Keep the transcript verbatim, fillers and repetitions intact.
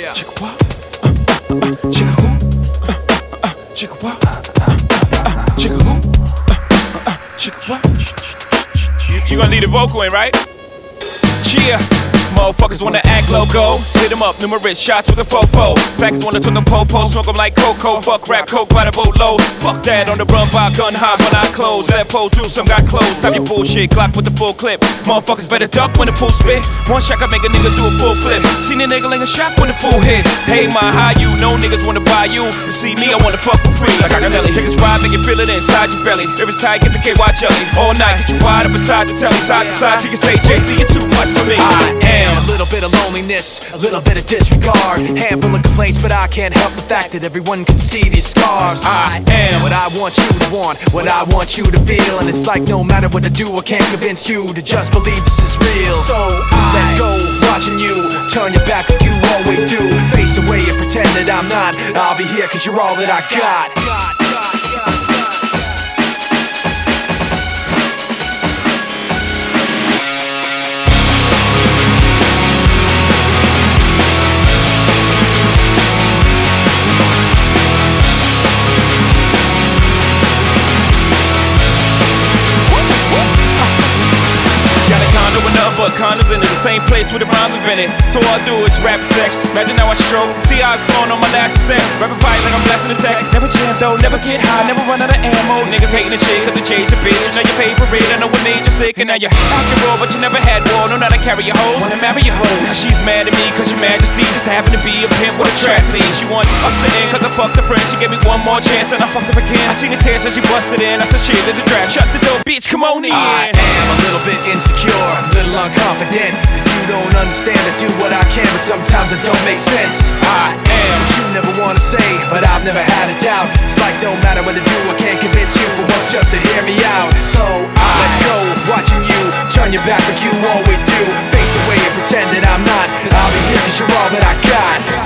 Chicka what? Uh, uh, uh, chicka who? Uh, uh, uh, chicka what? Uh, uh, uh, chicka who? Uh, uh, uh, chicka what? You, you gonna lead the vocal in, right? Cheer. Motherfuckers wanna act loco. Hit them up, numerous shots with a fofo. Backers wanna turn the po-po, smoke them like cocoa. Fuck rap, coke by the boatload. Fuck that, on the run by gun high when I close. That pole do some got closed. Stop your bullshit, Glock with the full clip. Motherfuckers better duck when the fool spit. One shot can make a nigga do a full flip. Seen a nigga like a shot when the fool hit. Hey, my how you? No niggas wanna buy you. To see me, I wanna fuck for free. Like I got Nelly. Niggas ride, make you feel it inside your belly. If it's tight, get the K Y jelly. All night, get you wide up beside the telly. Side to side, till you say, Jay-Z, you're too much for me. I am a little bit of loneliness, a little bit of disregard. Handful of complaints, but I can't help the fact that everyone can see these scars. I am what I want you to want, what I want you to feel. And it's like no matter what I do, I can't convince you to just believe this is real. So I let go, watching you turn your back like you always do. Face away and pretend that I'm not. I'll be here cause you're all that I got. But condoms in the same place with the rhymes in it. So all I do is rap sex. Imagine how I stroke. See how it's flowing on my last set. Rapping fight like I'm blasting the tech. Never jam though, never get high, never run out of ammo. Niggas hating the shit cause they change your bitch. You know your favorite, I know what made you sick. And now you're acting raw, but you never had war. Know how to carry your hoes, wanna marry your hoes. Now she's mad at me cause your majesty just happened to be a pimp with a tragedy. She wants us to end cause I fucked her friend. She gave me one more chance and I fucked her again. I seen the tears as she busted in. I said shit, there's a draft. Shut the door, bitch, come on in. I am a little bit insecure, a little unconfident. Cause you don't understand, I do what I can, but sometimes it don't make sense. I am what you never wanna say, but I've never had a doubt. It's like no matter what I do, I can't convince you for once just to hear me out. So I let go, watching you turn your back like you always do. Face away and pretend that I'm not. I'll be here cause you're all that I got.